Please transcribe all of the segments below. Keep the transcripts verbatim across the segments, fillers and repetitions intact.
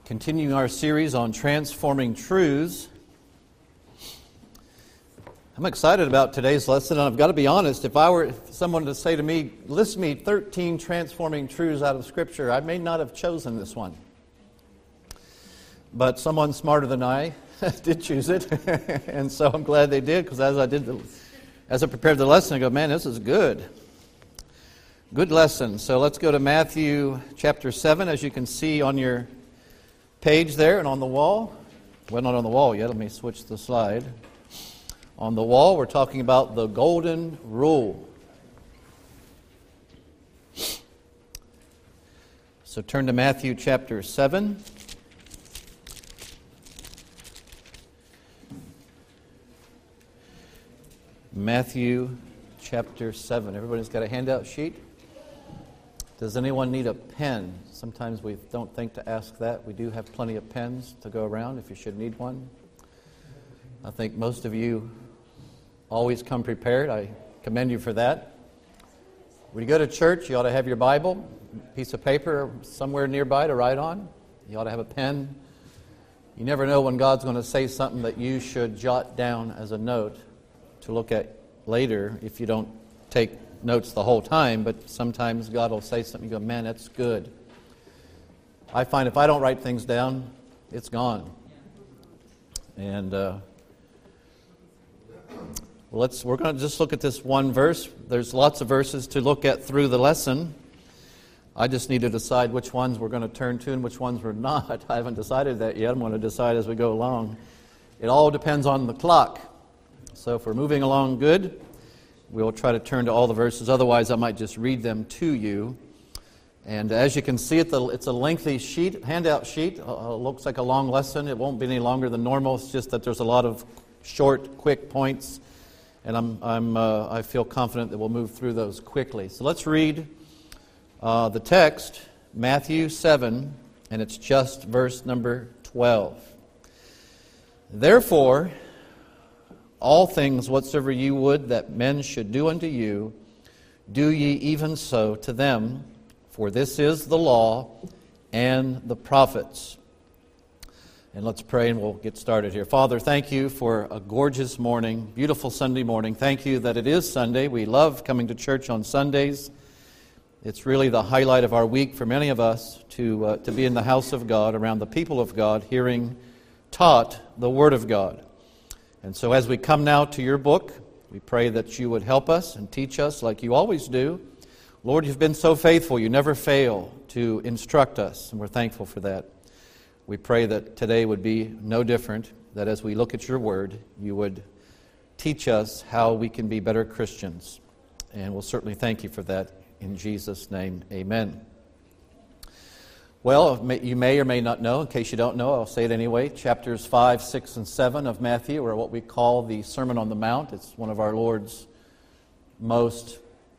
Continuing our series on transforming truths. I'm excited about today's lesson, and I've got to be honest, if I were someone to say to me, list me thirteen transforming truths out of Scripture, I may not have chosen this one. But someone smarter than I did choose it, and so I'm glad they did, because as I did, the, as I prepared the lesson, I go, man, this is good. Good lesson. So let's go to Matthew chapter seven, as you can see on your page there and on the wall. Well, not on the wall yet. Let me switch the slide. On the wall, we're talking about the golden rule. So turn to Matthew chapter seven. Matthew chapter seven. Everybody's got a handout sheet? Does anyone need a pen? Sometimes we don't think to ask that. We do have plenty of pens to go around if you should need one. I think most of you always come prepared. I commend you for that. When you go to church, you ought to have your Bible, a piece of paper somewhere nearby to write on. You ought to have a pen. You never know when God's going to say something that you should jot down as a note to look at later if you don't take notes the whole time, but sometimes God will say something, you go, man, that's good. I find if I don't write things down, it's gone. And uh, well, let's we're going to just look at this one verse. There's lots of verses to look at through the lesson. I just need to decide which ones we're going to turn to and which ones we're not. I haven't decided that yet. I'm going to decide as we go along. It all depends on the clock. So if we're moving along good, we'll try to turn to all the verses. Otherwise, I might just read them to you. And as you can see, it's a lengthy sheet, handout sheet. Uh, looks like a long lesson. It won't be any longer than normal. It's just that there's a lot of short, quick points. And I'm, I'm, uh, I feel confident that we'll move through those quickly. So let's read uh, the text, Matthew seven, and it's just verse number twelve. Therefore, all things whatsoever you would that men should do unto you, do ye even so to them, for this is the law and the prophets. And let's pray and we'll get started here. Father, thank you for a gorgeous morning, beautiful Sunday morning. Thank you that it is Sunday. We love coming to church on Sundays. It's really the highlight of our week for many of us to, uh, to be in the house of God, around the people of God, hearing taught the Word of God. And so as we come now to your book, we pray that you would help us and teach us like you always do. Lord, you've been so faithful. You never fail to instruct us, and we're thankful for that. We pray that today would be no different, that as we look at your word, you would teach us how we can be better Christians. And we'll certainly thank you for that. In Jesus' name, amen. Well, you may or may not know. In case you don't know, I'll say it anyway. Chapters five, six, and seven of Matthew are what we call the Sermon on the Mount. It's one of our Lord's most,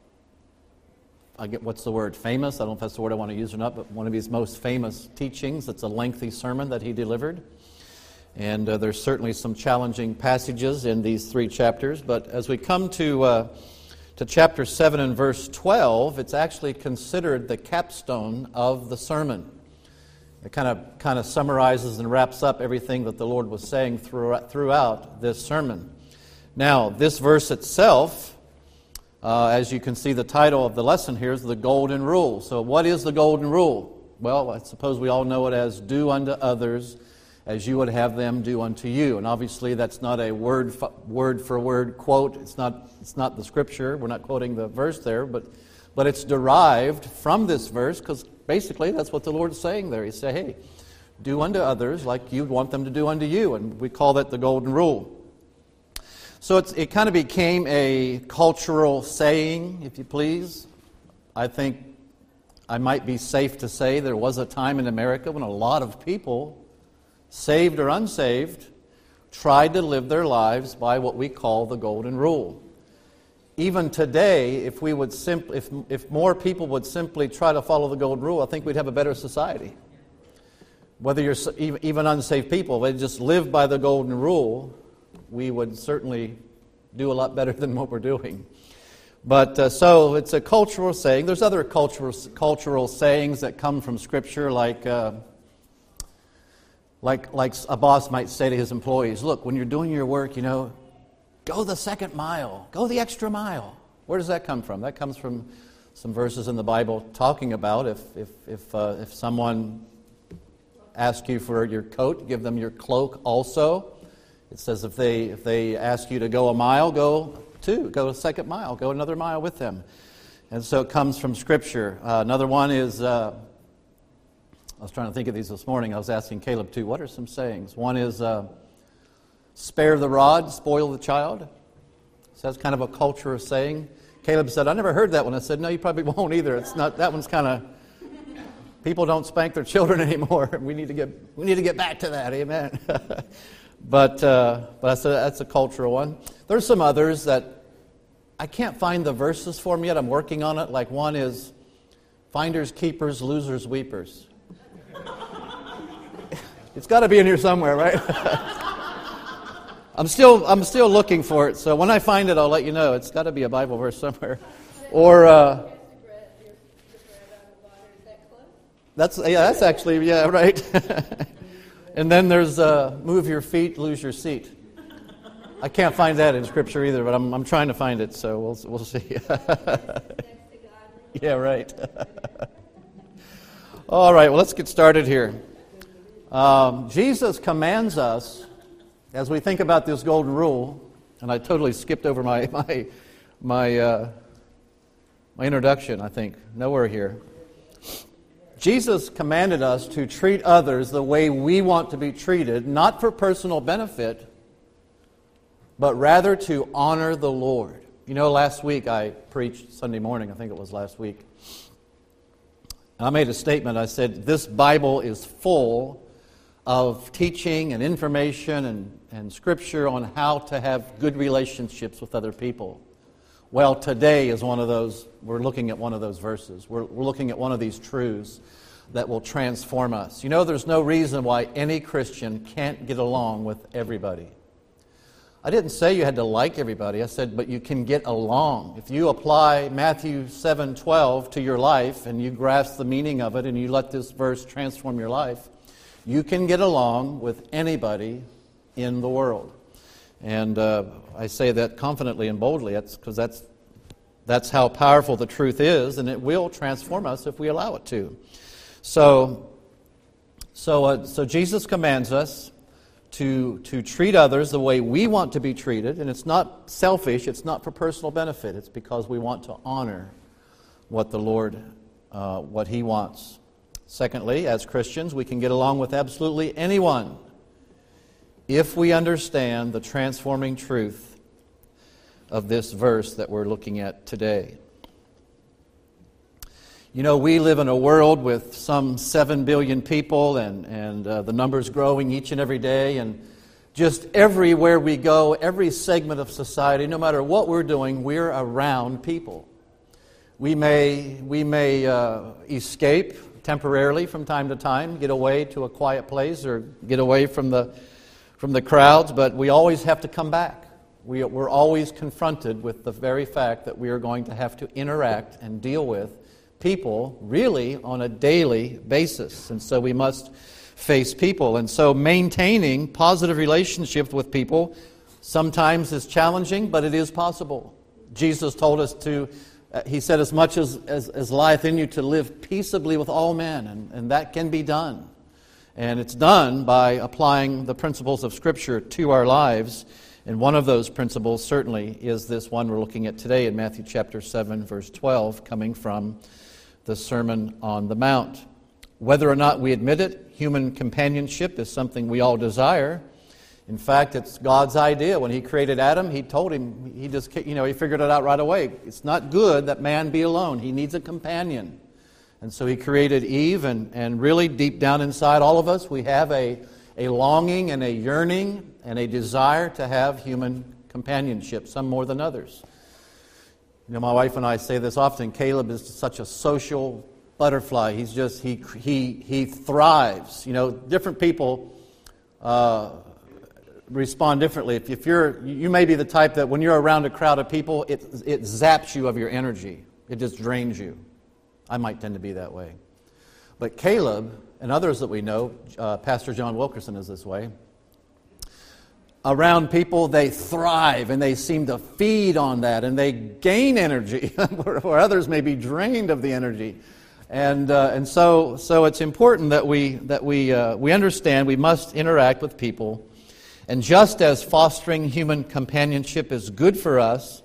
I get what's the word, famous? I don't know if that's the word I want to use or not, but one of his most famous teachings. It's a lengthy sermon that he delivered. And uh, there's certainly some challenging passages in these three chapters. But as we come to uh, to chapter seven and verse twelve, it's actually considered the capstone of the sermon. It kind of kind of summarizes and wraps up everything that the Lord was saying throughout, throughout this sermon. Now, this verse itself, uh, as you can see, the title of the lesson here is the Golden Rule. So what is the Golden Rule? Well, I suppose we all know it as do unto others as you would have them do unto you. And obviously that's not a word word for word quote. It's not it's not the scripture. We're not quoting the verse there, but but it's derived from this verse, because basically that's what the Lord is saying there. He said, hey, do unto others like you'd want them to do unto you. And we call that the Golden Rule. So it's, it kind of became a cultural saying, if you please. I think I might be safe to say there was a time in America when a lot of people, saved or unsaved, tried to live their lives by what we call the Golden Rule. Even today, if we would simply, if if more people would simply try to follow the Golden Rule, I think we'd have a better society. Whether you're even unsaved people, they just live by the Golden Rule, we would certainly do a lot better than what we're doing. But uh, so it's a cultural saying. There's other cultural cultural sayings that come from Scripture, like uh, Like, like a boss might say to his employees, look, when you're doing your work, you know, go the second mile, go the extra mile. Where does that come from? That comes from some verses in the Bible talking about if if if, uh, if someone asks you for your coat, give them your cloak also. It says if they if they ask you to go a mile, go two, go a second mile, go another mile with them. And so it comes from Scripture. Uh, another one is, uh, I was trying to think of these this morning. I was asking Caleb too, what are some sayings? One is, uh, spare the rod, spoil the child. So that's kind of a culture of saying. Caleb said, I never heard that one. I said, no, you probably won't either. It's not. That one's kind of, people don't spank their children anymore. We need to get we need to get back to that. Amen. but uh, but I said that's a cultural one. There's some others that I can't find the verses for them yet. I'm working on it. Like one is, finders, keepers, losers, weepers. It's got to be in here somewhere, right? I'm still I'm still looking for it, so when I find it, I'll let you know. It's got to be a Bible verse somewhere. Or uh, that's yeah, that's actually yeah, right. And then there's uh, move your feet, lose your seat. I can't find that in Scripture either, but I'm I'm trying to find it, so we'll we'll see. Yeah, right. All right, well, let's get started here. Um, Jesus commands us, as we think about this golden rule, and I totally skipped over my my my uh, my introduction, I think, nowhere here. Jesus commanded us to treat others the way we want to be treated, not for personal benefit, but rather to honor the Lord. You know, last week I preached, Sunday morning, I think it was last week, and I made a statement. I said, this Bible is full of teaching and information and, and Scripture on how to have good relationships with other people. Well, today is one of those, we're looking at one of those verses. We're, we're looking at one of these truths that will transform us. You know, there's no reason why any Christian can't get along with everybody. I didn't say you had to like everybody. I said, but you can get along. If you apply Matthew seven twelve to your life and you grasp the meaning of it and you let this verse transform your life, you can get along with anybody in the world. And uh, I say that confidently and boldly. That's because that's that's how powerful the truth is, and it will transform us if we allow it to. So, so, uh, so Jesus commands us to to treat others the way we want to be treated, and it's not selfish. It's not for personal benefit. It's because we want to honor what the Lord, uh, what He wants. Secondly, as Christians, we can get along with absolutely anyone if we understand the transforming truth of this verse that we're looking at today. You know, we live in a world with some seven billion people, and, and uh, the number's growing each and every day, and just everywhere we go, every segment of society, no matter what we're doing, we're around people. We may, we may uh, escape temporarily from time to time, get away to a quiet place or get away from the from the crowds, but we always have to come back. We, we're always confronted with the very fact that we are going to have to interact and deal with people really on a daily basis. And so we must face people. And so maintaining positive relationships with people sometimes is challenging, but it is possible. Jesus told us to Uh, he said, as much as, as, as lieth in you, to live peaceably with all men, and, and that can be done. And it's done by applying the principles of Scripture to our lives. And one of those principles certainly is this one we're looking at today in Matthew chapter seven, verse twelve, coming from the Sermon on the Mount. Whether or not we admit it, human companionship is something we all desire. In fact, it's God's idea. When He created Adam, He told him, he just, you know, He figured it out right away. It's not good that man be alone. He needs a companion. And so He created Eve, and, and really deep down inside all of us, we have a, a longing and a yearning and a desire to have human companionship, some more than others. You know, my wife and I say this often. Caleb is such a social butterfly. He's just, he, he, he thrives. You know, different people Uh, respond differently. If, if you're, you may be the type that when you're around a crowd of people, it it zaps you of your energy. It just drains you. I might tend to be that way. But Caleb, and others that we know, uh, Pastor John Wilkerson is this way. Around people, they thrive and they seem to feed on that and they gain energy where others may be drained of the energy. And uh, and so so it's important that we that we uh, we understand we must interact with people. And just as fostering human companionship is good for us,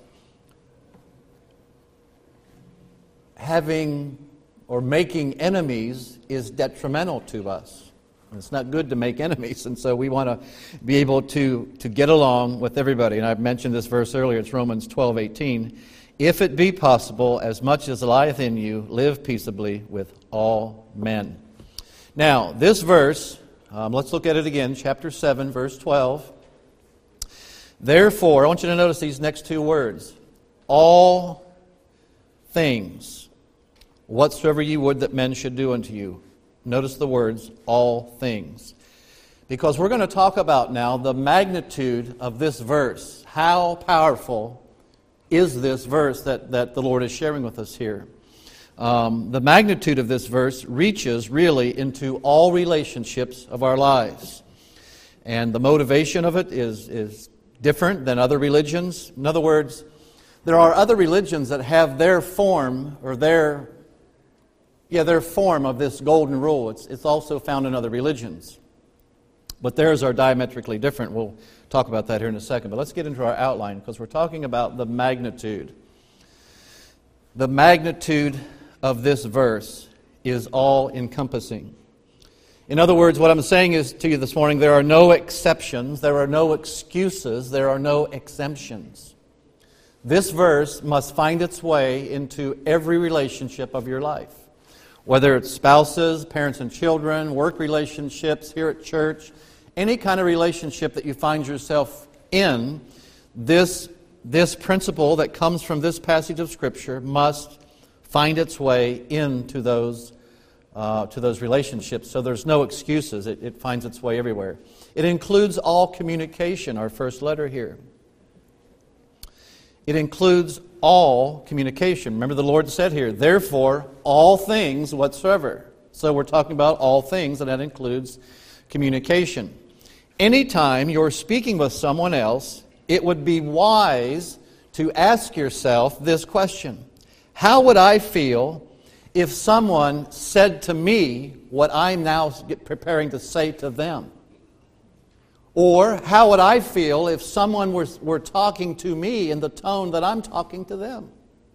having or making enemies is detrimental to us. It's not good to make enemies, and so we want to be able to, to get along with everybody. And I've mentioned this verse earlier, it's Romans twelve eighteen. If it be possible, as much as lieth in you, live peaceably with all men. Now, this verse, um, let's look at it again, chapter seven, verse twelve. Therefore, I want you to notice these next two words. All things, whatsoever ye would that men should do unto you. Notice the words, all things. Because we're going to talk about now the magnitude of this verse. How powerful is this verse that, that the Lord is sharing with us here? Um, the magnitude of this verse reaches really into all relationships of our lives. And the motivation of it is, is different than other religions. In other words, there are other religions that have their form or their Yeah, their form of this golden rule. It's, it's also found in other religions. But theirs are diametrically different. We'll talk about that here in a second. But let's get into our outline because we're talking about the magnitude. The magnitude of this verse is all-encompassing. In other words, what I'm saying is to you this morning, there are no exceptions, there are no excuses, there are no exemptions. This verse must find its way into every relationship of your life. Whether it's spouses, parents and children, work relationships, here at church, any kind of relationship that you find yourself in, this, this principle that comes from this passage of Scripture must find its way into those, uh, to those relationships. So there's no excuses. It, it finds its way everywhere. It includes all communication, our first letter here. It includes all communication. Remember the Lord said here, therefore, all things whatsoever. So we're talking about all things, and that includes communication. Anytime you're speaking with someone else, it would be wise to ask yourself this question. How would I feel if someone said to me what I'm now preparing to say to them? Or how would I feel if someone were, were talking to me in the tone that I'm talking to them?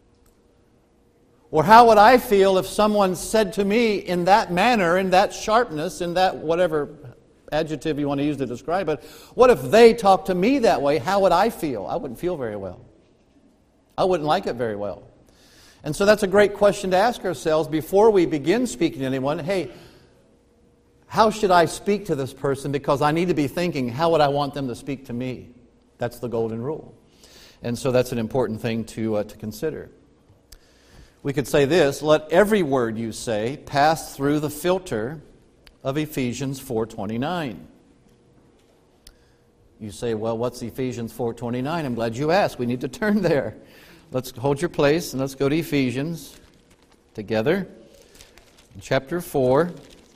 Or how would I feel if someone said to me in that manner, in that sharpness, in that whatever adjective you want to use to describe it, what if they talked to me that way? How would I feel? I wouldn't feel very well. I wouldn't like it very well. And so that's a great question to ask ourselves before we begin speaking to anyone. Hey, how should I speak to this person? Because I need to be thinking, how would I want them to speak to me? That's the golden rule. And so that's an important thing to, uh, to consider. We could say this, let every word you say pass through the filter of Ephesians four twenty-nine. You say, well, what's Ephesians four twenty-nine? I'm glad you asked. We need to turn there. Let's hold your place and let's go to Ephesians together. In chapter four.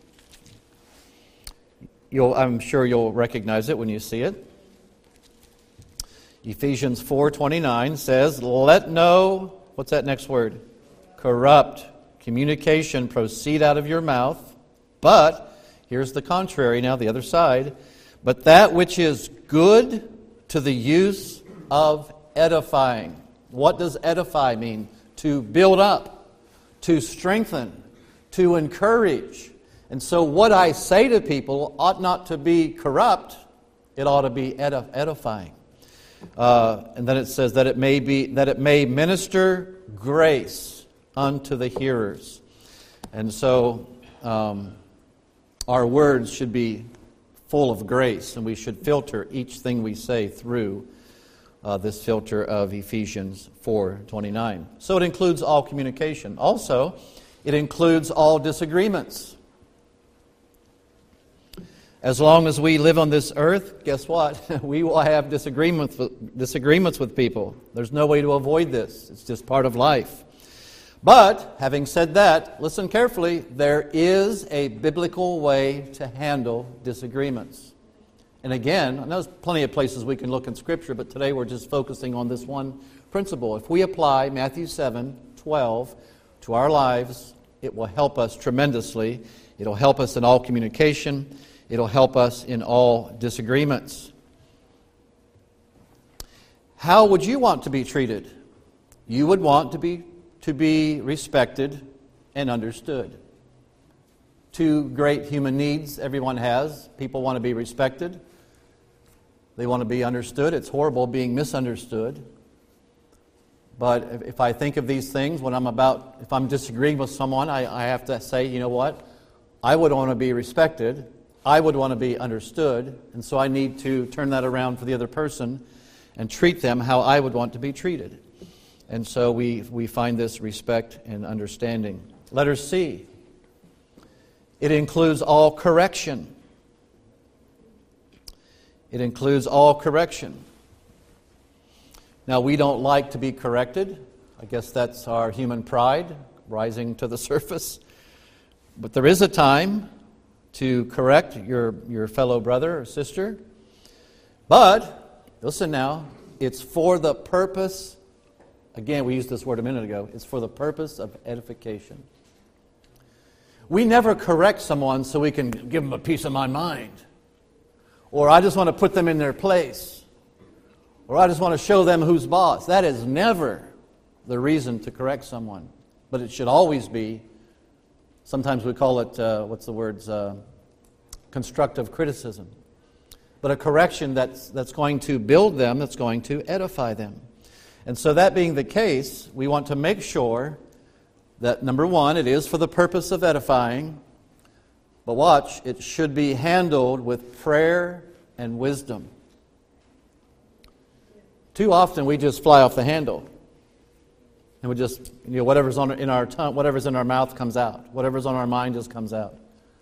You'll, I'm sure you'll recognize it when you see it. Ephesians four twenty-nine says, let no, what's that next word? Corrupt communication proceed out of your mouth, but, here's the contrary now, the other side, but that which is good to the use of edifying. What does edify mean? To build up, to strengthen, to encourage. And so what I say to people ought not to be corrupt, it ought to be edif- edifying. Uh, and then it says that it may be that it may minister grace unto the hearers. And so um, our words should be full of grace, and we should filter each thing we say through uh, this filter of Ephesians four twenty-nine. So it includes all communication. Also, it includes all disagreements. As long as we live on this earth, guess what? We will have disagreements with, disagreements with people. There's no way to avoid this. It's just part of life. But, having said that, listen carefully, there is a biblical way to handle disagreements. And again, I know there's plenty of places we can look in Scripture, but today we're just focusing on this one principle. If we apply Matthew seven twelve to our lives, it will help us tremendously. It'll help us in all communication. It'll help us in all disagreements. How would you want to be treated? You would want to be to be respected and understood. Two great human needs everyone has. People want to be respected. They want to be understood. It's horrible being misunderstood. But if I think of these things, when I'm about, if I'm disagreeing with someone, I, I have to say, you know what? I would want to be respected. I would want to be understood. And so I need to turn that around for the other person and treat them how I would want to be treated. And so we, we find this respect and understanding. Letter C. It includes all correction. It includes all correction. Now, we don't like to be corrected. I guess that's our human pride rising to the surface. But there is a time to correct your, your fellow brother or sister. But, listen now, it's for the purpose, again, we used this word a minute ago, it's for the purpose of edification. We never correct someone so we can give them a piece of my mind. Or I just want to put them in their place. Or I just want to show them who's boss. That is never the reason to correct someone. But it should always be, sometimes we call it, uh, what's the words, uh, constructive criticism. But a correction that's, that's going to build them, that's going to edify them. And so that being the case, we want to make sure that, number one, it is for the purpose of edifying. But watch, it should be handled with prayer and wisdom. Too often we just fly off the handle. And we just, you know, whatever's on in our tongue, whatever's in our mouth comes out. Whatever's on our mind just comes out.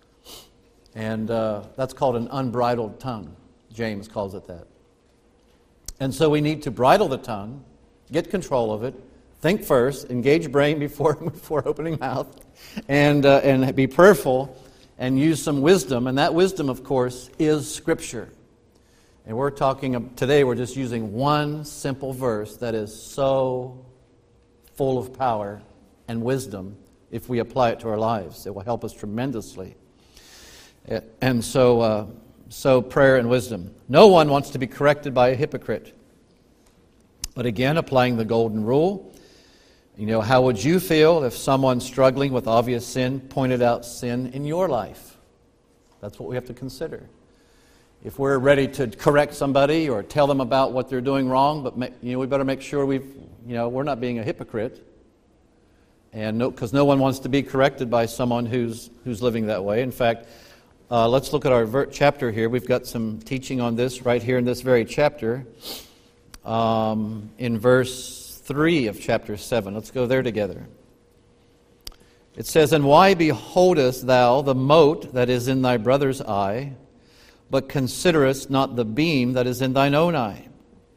And uh, that's called an unbridled tongue. James calls it that. And so we need to bridle the tongue, get control of it, think first, engage brain before before opening mouth, and uh, and be prayerful, and use some wisdom. And that wisdom, of course, is Scripture. And we're talking today. We're just using one simple verse that is so full of power and wisdom. If we apply it to our lives, it will help us tremendously. And so, uh, so prayer and wisdom. No one wants to be corrected by a hypocrite. But again, applying the golden rule. You know, how would you feel if someone struggling with obvious sin pointed out sin in your life? That's what we have to consider. If we're ready to correct somebody or tell them about what they're doing wrong, but you know, we better make sure we've, you know, we're not being a hypocrite. And no, because no one wants to be corrected by someone who's who's living that way. In fact, uh, let's look at our ver- chapter here. We've got some teaching on this right here in this very chapter. Um, in verse three of chapter seven. Let's go there together. It says, "And why beholdest thou the mote that is in thy brother's eye, but considerest not the beam that is in thine own eye?"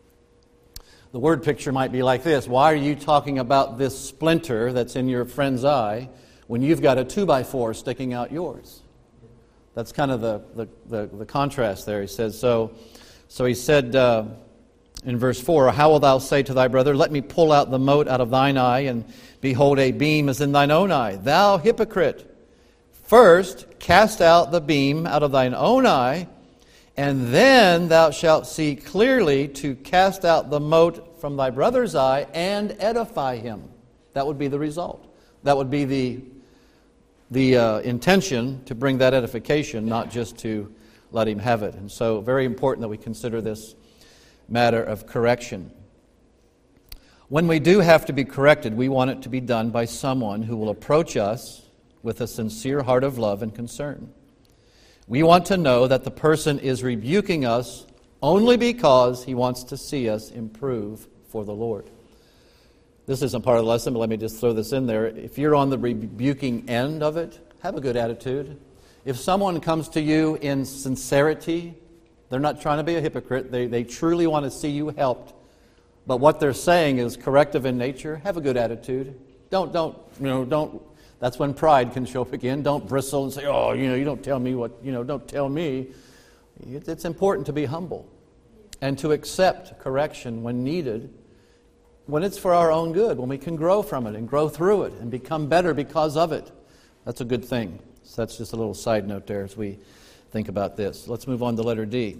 The word picture might be like this. Why are you talking about this splinter that's in your friend's eye when you've got a two by four sticking out yours? That's kind of the, the, the, the contrast there. He says, so, so he said... Uh, In verse four, "How wilt thou say to thy brother, Let me pull out the mote out of thine eye, and behold, a beam is in thine own eye? Thou hypocrite, first cast out the beam out of thine own eye, and then thou shalt see clearly to cast out the mote from thy brother's eye and edify him." That would be the result. That would be the, the uh, intention, to bring that edification, not just to let him have it. And so very important that we consider this matter of correction. When we do have to be corrected, we want it to be done by someone who will approach us with a sincere heart of love and concern. We want to know that the person is rebuking us only because he wants to see us improve for the Lord. This isn't part of the lesson, but let me just throw this in there. If you're on the rebuking end of it, have a good attitude. If someone comes to you in sincerity, they're not trying to be a hypocrite. They, they truly want to see you helped. But what they're saying is corrective in nature. Have a good attitude. Don't, don't, you know, don't, that's when pride can show up again. Don't bristle and say, oh, you know, you don't tell me what, you know, don't tell me. It's important to be humble and to accept correction when needed, when it's for our own good, when we can grow from it and grow through it and become better because of it. That's a good thing. So that's just a little side note there as we think about this. Let's move on to letter D.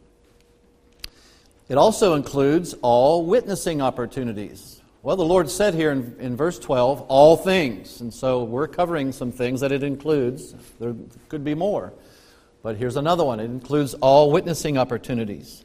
It also includes all witnessing opportunities. Well, the Lord said here in, in verse twelve, all things. And so we're covering some things that it includes. There could be more. But here's another one. It includes all witnessing opportunities.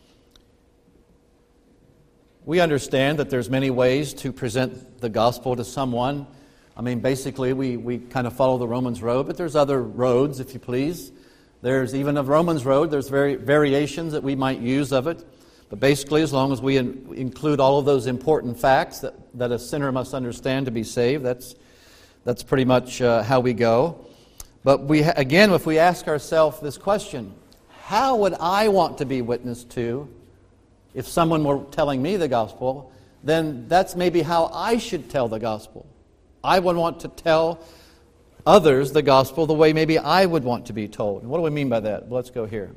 We understand that there's many ways to present the gospel to someone. I mean, basically, we, we kind of follow the Romans road, but there's other roads, if you please. There's even a Romans road. There's very variations that we might use of it. But basically, as long as we in, include all of those important facts that, that a sinner must understand to be saved, that's that's pretty much uh, how we go. But we again, if we ask ourselves this question, how would I want to be witnessed to if someone were telling me the gospel? Then that's maybe how I should tell the gospel. I would want to tell others the gospel the way maybe I would want to be told. And what do we mean by that? Well, let's go here.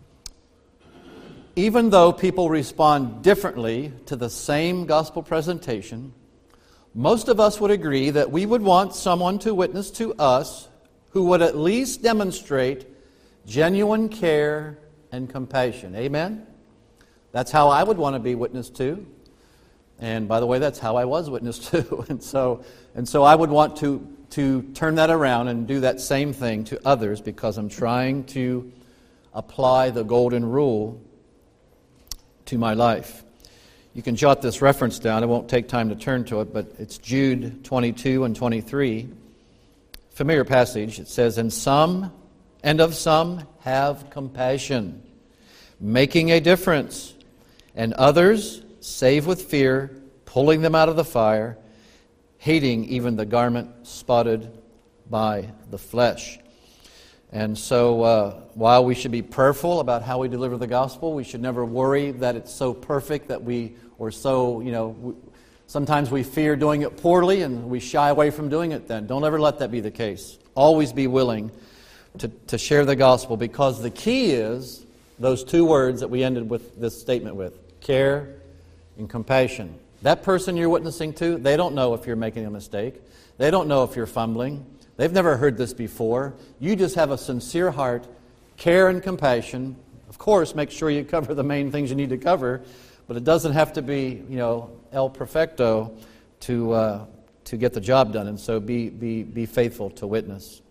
Even though people respond differently to the same gospel presentation, most of us would agree that we would want someone to witness to us who would at least demonstrate genuine care and compassion. Amen? That's how I would want to be witnessed to. And by the way, that's how I was witnessed to. and so and so I would want to, to turn that around and do that same thing to others because I'm trying to apply the golden rule to my life. You can jot this reference down. I won't take time to turn to it, but it's Jude twenty-two and twenty-three. Familiar passage. It says, And some, and of some, have compassion, making a difference, and others save with fear, pulling them out of the fire, hating even the garment spotted by the flesh. And so uh, while we should be prayerful about how we deliver the gospel, we should never worry that it's so perfect that we, or so, you know, we, sometimes we fear doing it poorly and we shy away from doing it then. Don't ever let that be the case. Always be willing to, to share the gospel, because the key is those two words that we ended with this statement with, care and compassion. That person you're witnessing to, they don't know if you're making a mistake. They don't know if you're fumbling. They've never heard this before. You just have a sincere heart, care and compassion. Of course, make sure you cover the main things you need to cover, but it doesn't have to be, you know, el perfecto to uh, to get the job done. And so be be be faithful to witness.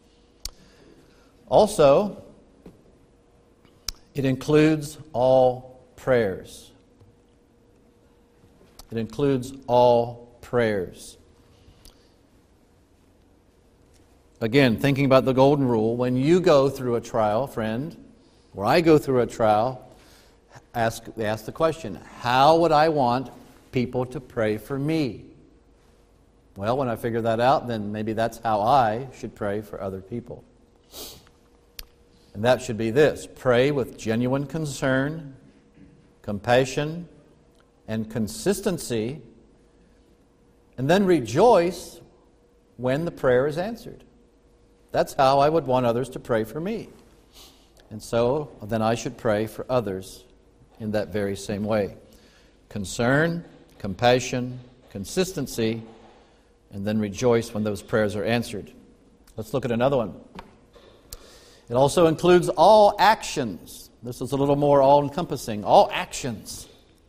Also, it includes all prayers. It includes all prayers. Again, thinking about the golden rule, when you go through a trial, friend, or I go through a trial, ask, ask the question, how would I want people to pray for me? Well, when I figure that out, then maybe that's how I should pray for other people. And that should be this: pray with genuine concern, compassion, and consistency, and then rejoice when the prayer is answered. That's how I would want others to pray for me. And so then I should pray for others in that very same way. Concern, compassion, consistency, and then rejoice when those prayers are answered. Let's look at another one. It also includes all actions. This is a little more all-encompassing. All actions.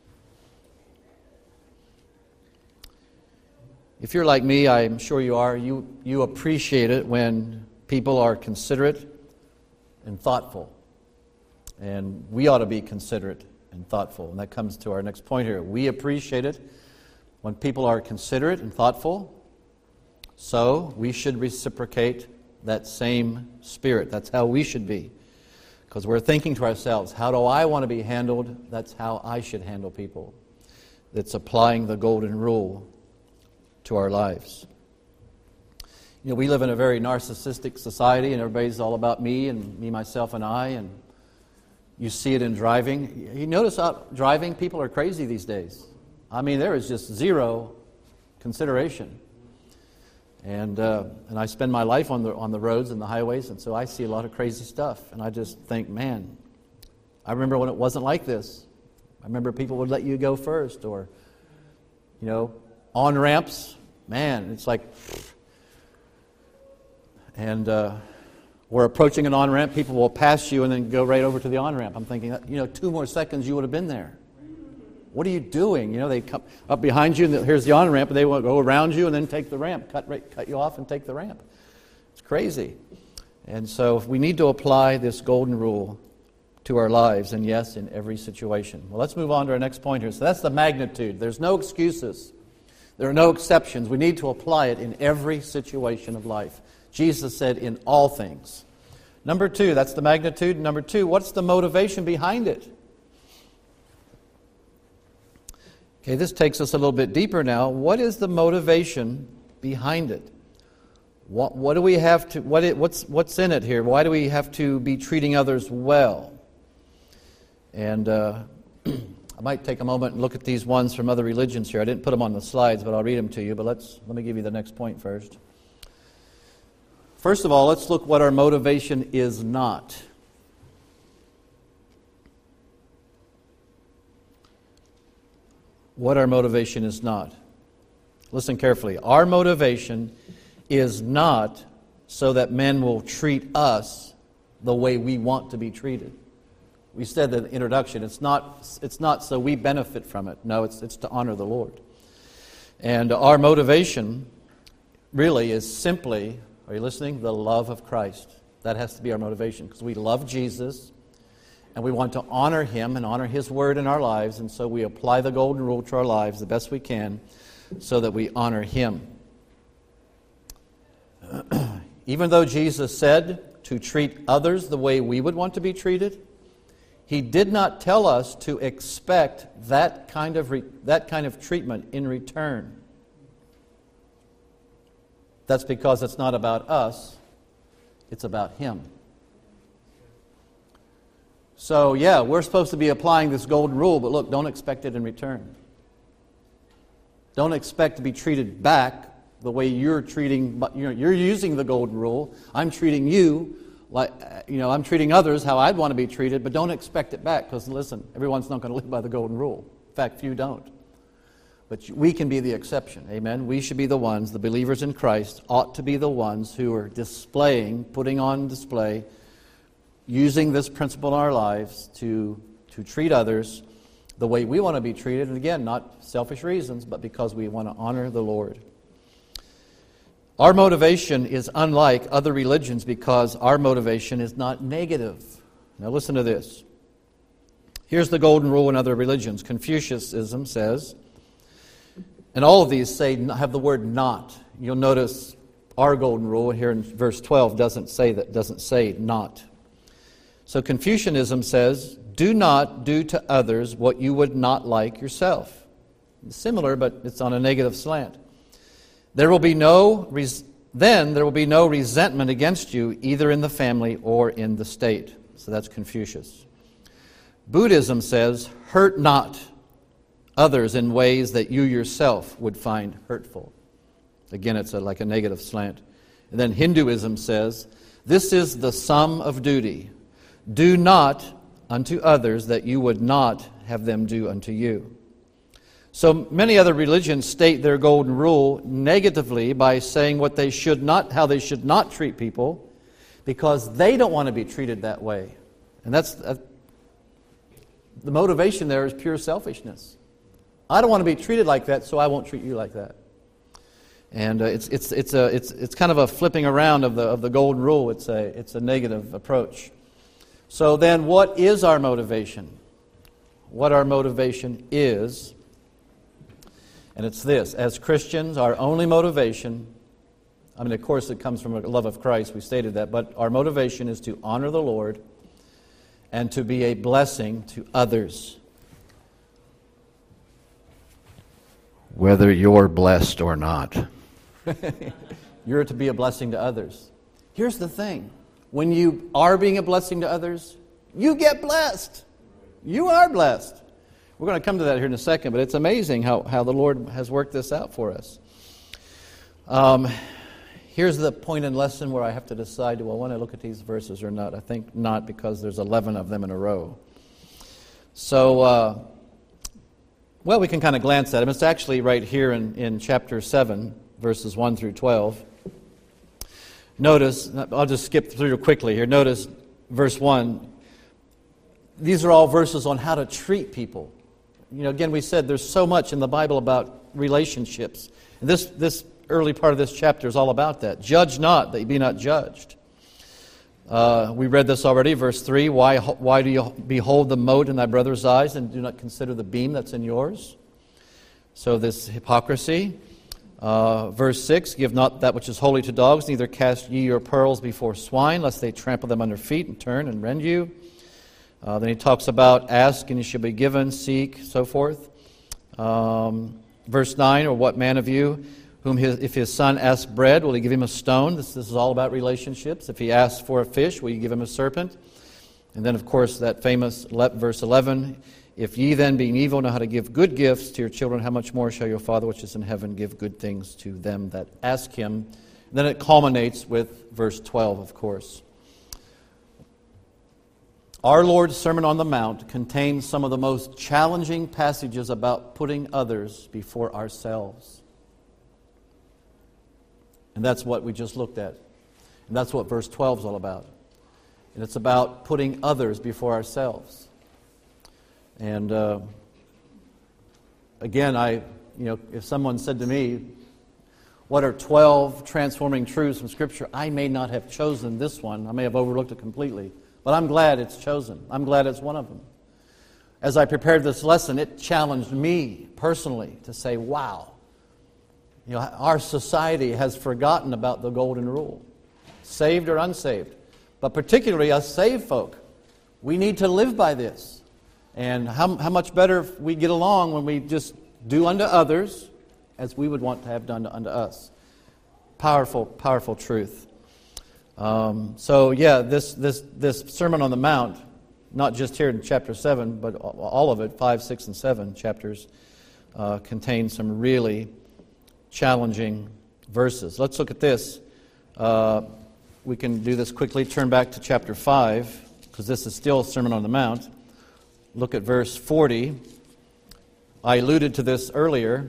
If you're like me, I'm sure you are, you, you appreciate it when people are considerate and thoughtful. And we ought to be considerate and thoughtful. And that comes to our next point here. We appreciate it when people are considerate and thoughtful. So we should reciprocate that same spirit. That's how we should be. Because we're thinking to ourselves, how do I want to be handled? That's how I should handle people. That's applying the golden rule to our lives. You know, we live in a very narcissistic society, and everybody's all about me and me, myself, and I, and you see it in driving. You notice out driving, people are crazy these days. I mean, there is just zero consideration. And uh, and I spend my life on the on the roads and the highways, and so I see a lot of crazy stuff. And I just think, man, I remember when it wasn't like this. I remember people would let you go first, or, you know, on ramps. Man, it's like, and uh, we're approaching an on ramp. People will pass you and then go right over to the on ramp. I'm thinking, you know, two more seconds, you would have been there. What are you doing? You know, they come up behind you, and here's the on-ramp, and they will go around you and then take the ramp, cut right, cut you off and take the ramp. It's crazy. And so we need to apply this golden rule to our lives, and yes, in every situation. Well, let's move on to our next point here. So that's the magnitude. There's no excuses. There are no exceptions. We need to apply it in every situation of life. Jesus said, in all things. Number two, that's the magnitude. Number two, what's the motivation behind it? Okay, this takes us a little bit deeper now. What is the motivation behind it? What, what do we have to? What it, what's what's in it here? Why do we have to be treating others well? And uh, I might take a moment and look at these ones from other religions here. I didn't put them on the slides, but I'll read them to you. But let's let me give you the next point first. First of all, let's look what our motivation is not. What our motivation is not. Listen carefully. Our motivation is not so that men will treat us the way we want to be treated. We said in the introduction, it's not, it's not so we benefit from it. No, it's, it's to honor the Lord. And our motivation really is simply, are you listening? The love of Christ. That has to be our motivation, because we love Jesus. And we want to honor Him and honor His Word in our lives. And so we apply the golden rule to our lives the best we can so that we honor Him. Even though Jesus said to treat others the way we would want to be treated, He did not tell us to expect that kind of re- that kind of treatment in return. That's because it's not about us, it's about Him. So, yeah, we're supposed to be applying this golden rule, but look, don't expect it in return. Don't expect to be treated back the way you're treating, you're using the golden rule. I'm treating you like, you know, I'm treating others how I'd want to be treated, but don't expect it back, because listen, everyone's not going to live by the golden rule. In fact, few don't. But we can be the exception, amen? We should be the ones, the believers in Christ, ought to be the ones who are displaying, putting on display, using this principle in our lives to, to treat others the way we want to be treated. And again, not selfish reasons, but because we want to honor the Lord. Our motivation is unlike other religions because our motivation is not negative. Now listen to this. Here's the golden rule in other religions. Confucianism says, and all of these say have the word not. You'll notice our golden rule here in verse twelve doesn't say that, doesn't say not. So Confucianism says, do not do to others what you would not like yourself. It's similar, but it's on a negative slant. There will be no res- then there will be no resentment against you either in the family or in the state. So that's Confucius. Buddhism says, hurt not others in ways that you yourself would find hurtful. Again, it's a, like a negative slant. And then Hinduism says, this is the sum of duty. Do not unto others that you would not have them do unto you. So many other religions state their golden rule negatively by saying what they should not, how they should not treat people, because they don't want to be treated that way. And that's uh, the motivation there is pure selfishness. I don't want to be treated like that, so I won't treat you like that. And uh, it's it's it's a it's it's kind of a flipping around of the of the golden rule. It's a it's a negative approach. So then, what is our motivation? What our motivation is, and it's this: as Christians, our only motivation. I mean, of course, it comes from a love of Christ. We stated that, but our motivation is to honor the Lord and to be a blessing to others. Whether you're blessed or not. You're to be a blessing to others. Here's the thing. When you are being a blessing to others, you get blessed. You are blessed. We're going to come to that here in a second, but it's amazing how, how the Lord has worked this out for us. Um, here's the point in lesson where I have to decide, do I want to look at these verses or not? I think not, because there's eleven of them in a row. So, uh, well, we can kind of glance at them. It's actually right here in, in chapter seven, verses one through twelve. Notice, I'll just skip through quickly here. Notice verse one. These are all verses on how to treat people. You know, again, we said there's so much in the Bible about relationships. And this, this early part of this chapter is all about that. Judge not, that you be not judged. Uh, we read this already, verse three. Why, why do you behold the mote in thy brother's eyes and do not consider the beam that's in yours? So this hypocrisy. Uh, verse six, give not that which is holy to dogs, neither cast ye your pearls before swine, lest they trample them under feet and turn and rend you. Uh, then he talks about ask and you shall be given, seek, so forth. Um, verse nine, or what man of you, whom his, if his son asks bread, will he give him a stone? This, this is all about relationships. If he asks for a fish, will you give him a serpent? And then, of course, that famous verse eleven, if ye then, being evil, know how to give good gifts to your children, how much more shall your Father which is in heaven give good things to them that ask him? And then it culminates with verse twelve, of course. Our Lord's Sermon on the Mount contains some of the most challenging passages about putting others before ourselves. And that's what we just looked at. And that's what verse twelve is all about. And it's about putting others before ourselves. And uh, again, I, you know, if someone said to me, what are twelve transforming truths from Scripture? I may not have chosen this one. I may have overlooked it completely. But I'm glad it's chosen. I'm glad it's one of them. As I prepared this lesson, it challenged me personally to say, wow, you know, our society has forgotten about the golden rule, saved or unsaved. But particularly us saved folk, we need to live by this. And how, how much better we get along when we just do unto others as we would want to have done unto us. Powerful, powerful truth. Um, so yeah, this, this, this Sermon on the Mount, not just here in chapter seven, but all of it, five, six, and seven chapters, uh, contain some really challenging verses. Let's look at this. Uh, we can do this quickly. Turn back to chapter five, because this is still Sermon on the Mount. Look at verse forty. I alluded to this earlier.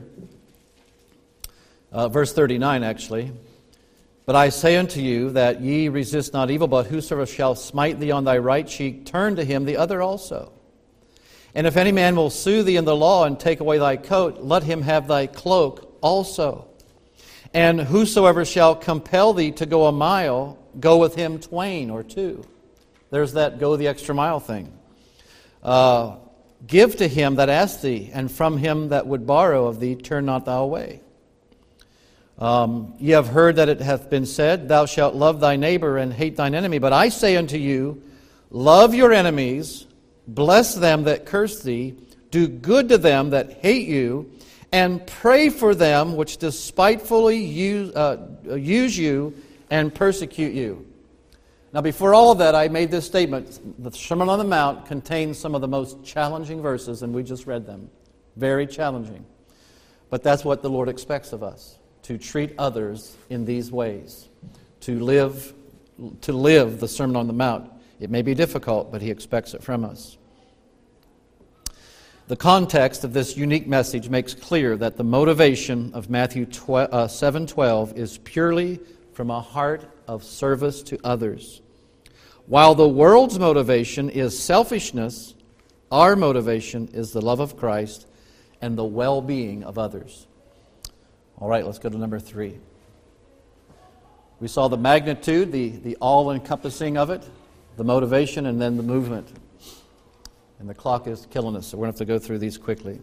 Uh, verse thirty-nine, actually. But I say unto you that ye resist not evil, but whosoever shall smite thee on thy right cheek, turn to him the other also. And if any man will sue thee in the law and take away thy coat, let him have thy cloak also. And whosoever shall compel thee to go a mile, go with him twain or two. There's that go the extra mile thing. Uh, give to him that asks thee, and from him that would borrow of thee, turn not thou away. Um, ye have heard that it hath been said, thou shalt love thy neighbor and hate thine enemy. But I say unto you, love your enemies, bless them that curse thee, do good to them that hate you, and pray for them which despitefully use, uh, use you and persecute you. Now, before all of that, I made this statement. The Sermon on the Mount contains some of the most challenging verses, and we just read them. Very challenging. But that's what the Lord expects of us, to treat others in these ways, to live, to live the Sermon on the Mount. It may be difficult, but He expects it from us. The context of this unique message makes clear that the motivation of Matthew seven twelve is purely from a heart of service to others. While the world's motivation is selfishness, our motivation is the love of Christ and the well-being of others. All right, let's go to number three. We saw the magnitude, the, the all-encompassing of it, the motivation, and then the movement. And the clock is killing us, so we're going to have to go through these quickly.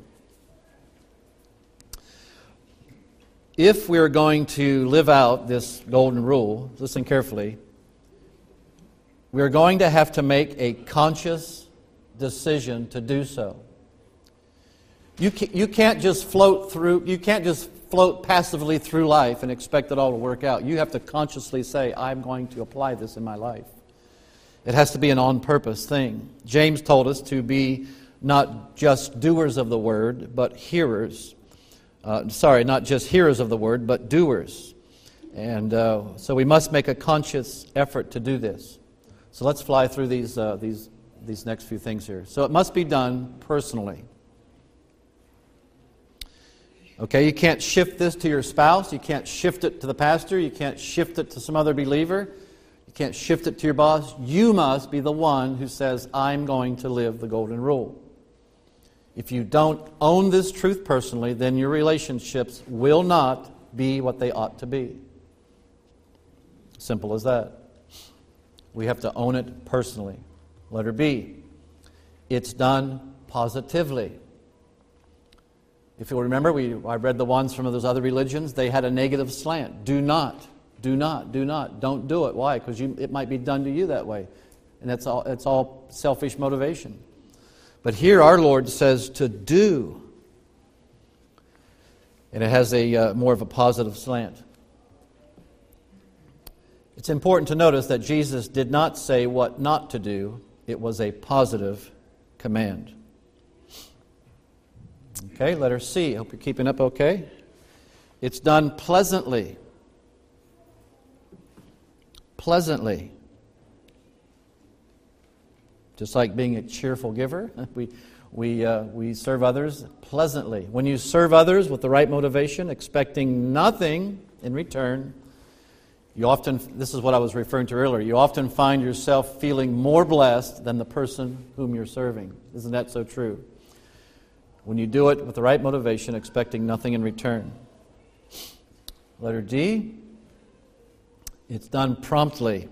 If we're going to live out this golden rule, listen carefully, we're going to have to make a conscious decision to do so. You can't, you can't just float through, you can't just float passively through life and expect it all to work out. You have to consciously say, I'm going to apply this in my life. It has to be an on-purpose thing. James told us to be not just doers of the word, but hearers. Uh, sorry, not just hearers of the word, but doers. And uh, so we must make a conscious effort to do this. So let's fly through these, uh, these, these next few things here. So it must be done personally. Okay, you can't shift this to your spouse. You can't shift it to the pastor. You can't shift it to some other believer. You can't shift it to your boss. You must be the one who says, I'm going to live the golden rule. If you don't own this truth personally, then your relationships will not be what they ought to be. Simple as that. We have to own it personally. Letter B, it's done positively. If you'll remember, we I read the ones from those other religions. They had a negative slant. Do not, do not, do not. Don't do it. Why? Because you, it might be done to you that way. And that's all, it's all selfish motivation. But here our Lord says to do. And it has a uh, more of a positive slant. It's important to notice that Jesus did not say what not to do. It was a positive command. Okay, letter C. Hope you're keeping up okay. It's done pleasantly. Pleasantly. Just like being a cheerful giver, we we uh, we serve others pleasantly. When you serve others with the right motivation, expecting nothing in return, you often, this is what I was referring to earlier, you often find yourself feeling more blessed than the person whom you're serving. Isn't that so true? When you do it with the right motivation, expecting nothing in return. Letter D, it's done promptly.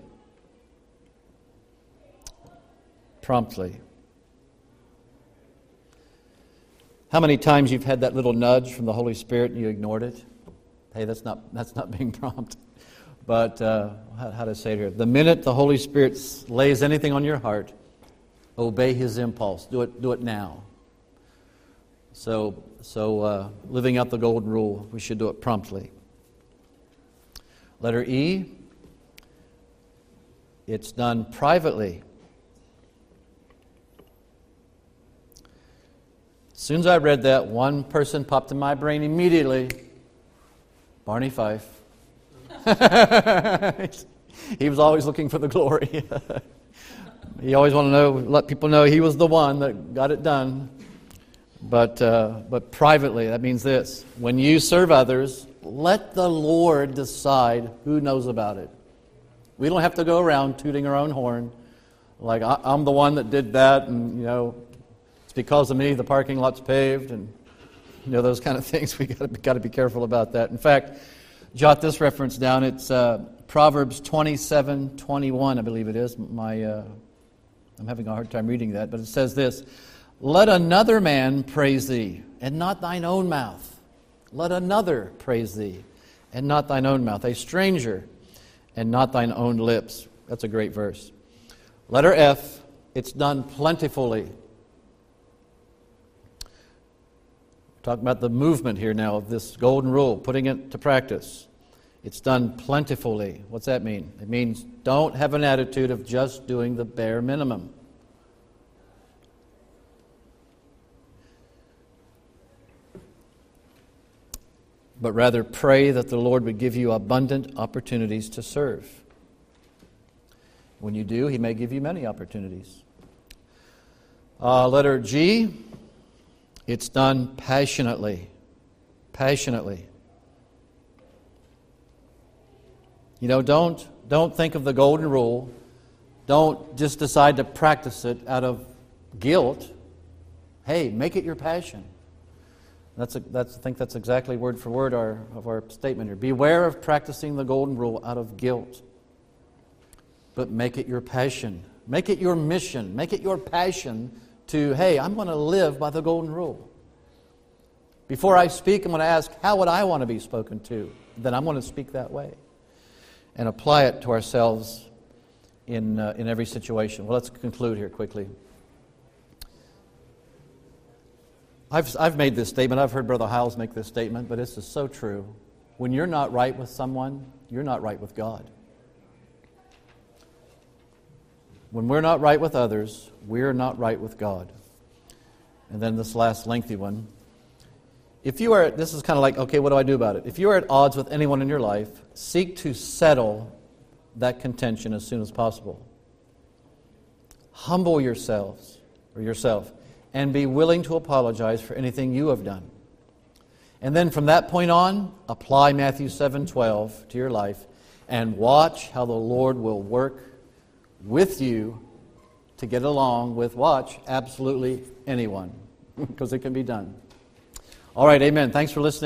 Promptly. How many times you've had that little nudge from the Holy Spirit and you ignored it? Hey, that's not that's not being prompt. But uh, how, how to say it here? The minute the Holy Spirit lays anything on your heart, obey His impulse. Do it. Do it now. So, so uh, living out the golden rule, we should do it promptly. Letter E, it's done privately. As soon as I read that, one person popped in my brain immediately. Barney Fife. He was always looking for the glory. He always wanted to know, let people know he was the one that got it done. But uh, but privately, that means this. When you serve others, let the Lord decide who knows about it. We don't have to go around tooting our own horn. Like, I, I'm the one that did that, and, you know, it's because of me the parking lot's paved, and, you know, those kind of things. We got to got to be careful about that. In fact, jot this reference down. It's uh, Proverbs twenty-seven twenty-one, I believe it is. My uh, I'm having a hard time reading that, but it says this. Let another man praise thee, and not thine own mouth. Let another praise thee, and not thine own mouth. A stranger, and not thine own lips. That's a great verse. Letter F, it's done plentifully. Talking about the movement here now of this golden rule, putting it to practice. It's done plentifully. What's that mean? It means don't have an attitude of just doing the bare minimum. But rather pray that the Lord would give you abundant opportunities to serve. When you do, He may give you many opportunities. Uh, letter G, it's done passionately. Passionately. You know, don't, don't think of the golden rule. Don't just decide to practice it out of guilt. Hey, make it your passion. That's, a, that's I think that's exactly word for word our, of our statement here. Beware of practicing the golden rule out of guilt. But make it your passion. Make it your mission. Make it your passion to, hey, I'm going to live by the golden rule. Before I speak, I'm going to ask, how would I want to be spoken to? Then I'm going to speak that way. And apply it to ourselves in, uh, in every situation. Well, let's conclude here quickly. I've, I've made this statement. I've heard Brother Hiles make this statement, but this is so true. When you're not right with someone, you're not right with God. When we're not right with others, we're not right with God. And then this last lengthy one. If you are, this is kind of like, okay, what do I do about it? If you are at odds with anyone in your life, seek to settle that contention as soon as possible. Humble yourselves, or yourself, and be willing to apologize for anything you have done. And then from that point on, apply Matthew seven twelve to your life and watch how the Lord will work with you to get along with, watch, absolutely anyone, because it can be done. All right, amen. Thanks for listening.